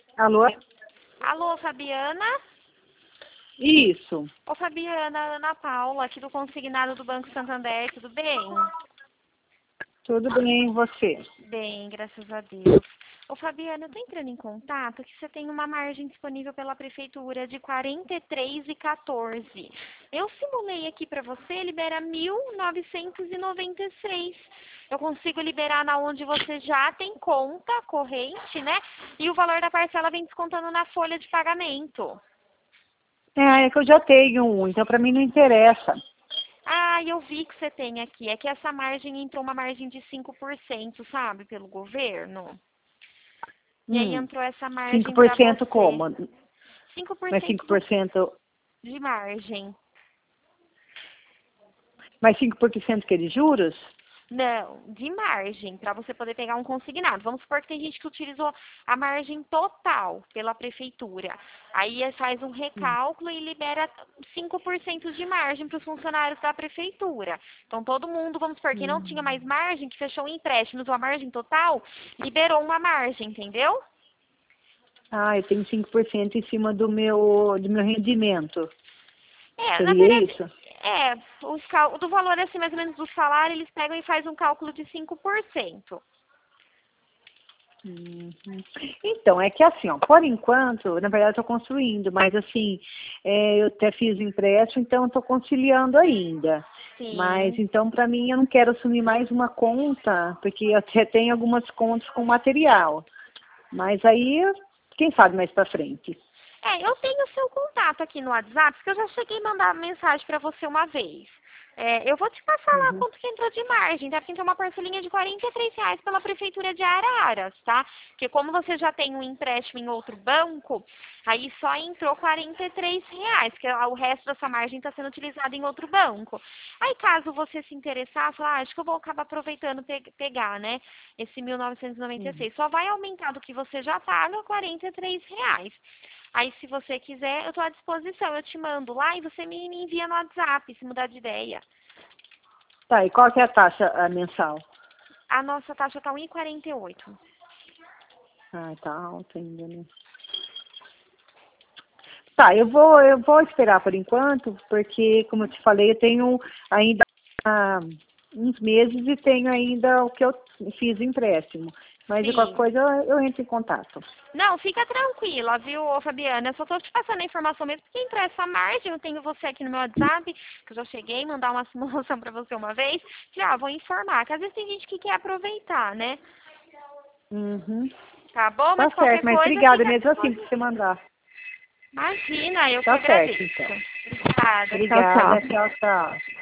Alô? Alô, Fabiana? Isso. Ô, Fabiana, Ana Paula, aqui do consignado do Banco Santander, tudo bem? Tudo bem, e você? Bem, graças a Deus. Ô, Fabiana, eu tô entrando em contato que você tem uma margem disponível pela prefeitura de 43,14. Eu simulei aqui para você, libera 1.996. Eu consigo liberar na onde você já tem conta corrente, né? E o valor da parcela vem descontando na folha de pagamento. É que eu já tenho um, então para mim não interessa. Ah, eu vi que você tem aqui. É que essa margem entrou uma margem de 5%, sabe, pelo governo. E aí entrou essa margem para 5% você. como? Mas 5% 5%, de margem. mas 5% que é de juros? Não, de margem, para você poder pegar um consignado. Vamos supor que tem gente que utilizou a margem total pela prefeitura. Aí faz um recálculo e libera 5% de margem para os funcionários da prefeitura. Então todo mundo, vamos supor, que não tinha mais margem, que fechou um empréstimo, usou a margem total, liberou uma margem, entendeu? Ah, eu tenho 5% em cima do meu rendimento. Na Seria verdade, isso? do valor assim, mais ou menos do salário, eles pegam e fazem um cálculo de 5%. Uhum. Então, é que assim, ó, por enquanto, na verdade eu estou construindo, mas assim, eu até fiz empréstimo, então estou conciliando ainda. Mas Sim. então, para mim, eu não quero assumir mais uma conta, porque eu até tenho algumas contas com material. Mas aí, quem sabe mais para frente. Eu tenho o seu contato aqui no WhatsApp, porque eu já cheguei a mandar mensagem para você uma vez. Eu vou te passar lá Uhum. quanto que entrou de margem. Deve ter uma parcelinha de R$ 43 pela Prefeitura de Araras, tá? Porque como você já tem um empréstimo em outro banco, aí só entrou R$ 43, que o resto da sua margem está sendo utilizado em outro banco. Aí caso você se interessar, falar, acho que eu vou acabar aproveitando pegar, né? Esse 1.996. Só vai aumentar do que você já paga R$ 43. Aí, se você quiser, eu estou à disposição. Eu te mando lá e você me envia no WhatsApp, se mudar de ideia. Tá, e qual que é a taxa mensal? A nossa taxa está 1,48. Ah, tá alta ainda, né? Tá, eu vou esperar por enquanto, porque, como eu te falei, eu tenho ainda uns meses e tenho ainda o que eu fiz empréstimo. Mas de qualquer Sim. coisa eu entro em contato. Não, fica tranquila, viu, ô, Fabiana? Eu só estou te passando a informação mesmo, porque entrou essa margem, eu tenho você aqui no meu WhatsApp, que eu já cheguei a mandar uma simulação para você uma vez. Vou informar, que às vezes tem gente que quer aproveitar, né? Uhum. Tá bom? Tá Mas qualquer certo, mas coisa obrigada fica à mesmo assim por você disposição. mandar. Imagina, eu que Tá certo, agradeço. então. Obrigada. Tchau, Obrigada, tchau. tchau, tchau.